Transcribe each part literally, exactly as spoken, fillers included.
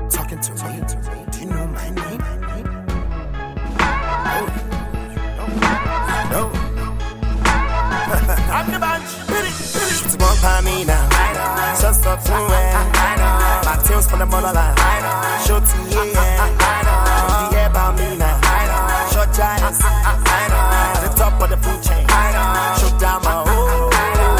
talking to me. Do you know my name? No. No. I'm the bunch. She's a walk by me now. Just up to it. My tails from the motherland. Short to yeah. The air by me now. Short giants. At the top of the food chain. Short down my hole.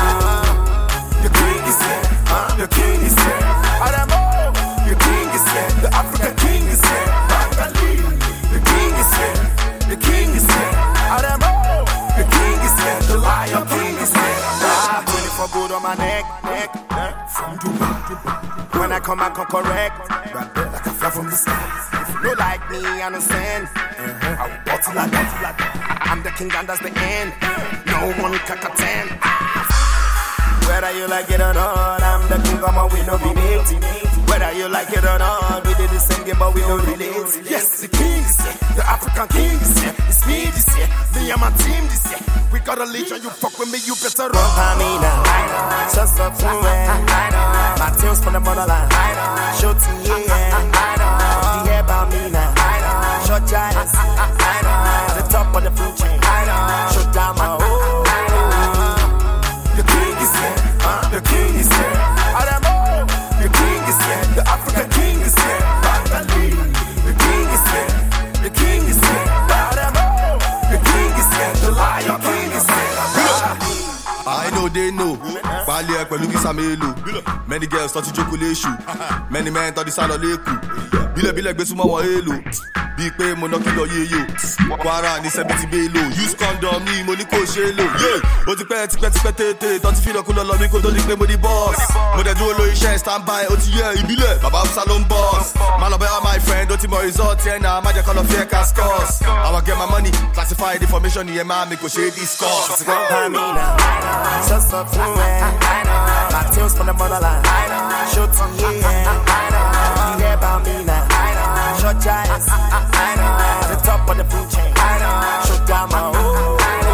The king is here. Huh? The king is here. Adamo. The king is here. The African king is here. The king is here. The king is here. Adamo. The king is here. The lion king is here. Ah, twenty-four good on my neck, neck, neck. From Dubai. When I come, I come correct. Right there, like a fly from the sky. If you don't like me, understand. Uh-huh. I will bottle like that. I'm the king and that's the end. No one can contend. Whether you like it or not, I'm the king of my we no be mate. Whether you like it or not, we did the same game but we don't relate. Yes, the king is here, the African king is here. It's me this year, me and my team this year. We got a legion, you fuck with me, you better run by me now. Just up to it. My tails from the motherland. Short to yeah. The air by me now. Short giants. At the top of the food chain. Short down my hole. The king is here. Huh? The king is here. Adamo. The king is here. The African king is here. The king is here. The king is here. Adamo. The king is here. The lion king is here. I know they know. Bali ek pẹ̀lú kisa melo. Many girls thought you joke issue. Many men thought the salo leku. Bile bile gbe sumo won elo. Bí pé mo no kilo yeyo. Kwara ni seventy belo. Use condom ni mo ni ko se lo. Yeah. O ti pẹ́ ti pẹ́ ti pẹ́ tete. Ton ti fi lo ku lo lo mi ko to li pé mo di boss. Mo de dúró lórí iṣẹ́ stand by. O ti ye ibile. Baba salon boss. Man lo be my friend. O ti mo result here na ma je call of fear cascos. I will get my money. Classified information here ma me ko se discuss. By me now. Just up to it. My tails from the motherland. Short to yeah. The air by me now. Short giants. At the top of the food chain. Short down my hole.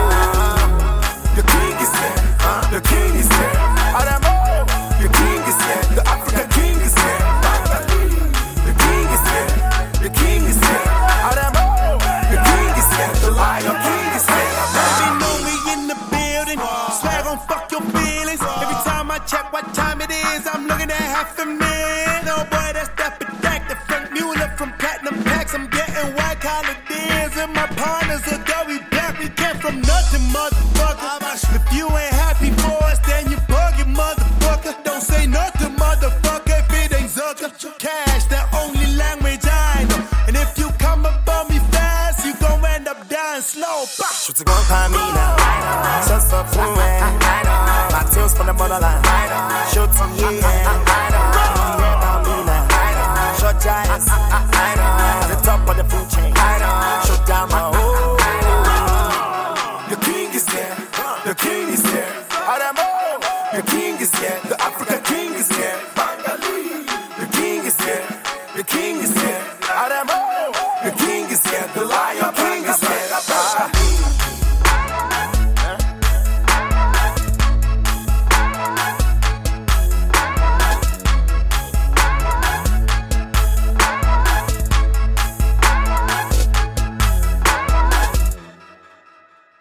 The king is here. Huh? The king is here. Adamo. The king is here. The African king is here. The king is here. The king is here. Adamo. The king is here. The lion king is here. Baby, know me in the building. Swag on fuck your feelings. Every time I check what time it is, I'm looking at half a minute. Oh boy, that's that protected Frank Mueller from Platinum Packs. I'm getting white collar deals, and my partners are Gary Black. We came from nothing, motherfucker. If you ain't happy for us, then you bugging, motherfucker. Don't say nothing, motherfucker, if it ain't Zucker. Cash, the only language I know. And if you come up on me fast, you gon' end up dying slow. Shoot a gun by me now. Just up to it. My tails from the motherland. Short to yeah. The air by me now. Short giants. At the top of the food chain. Short down my hole. The king is there. The king is there. Adamo. The king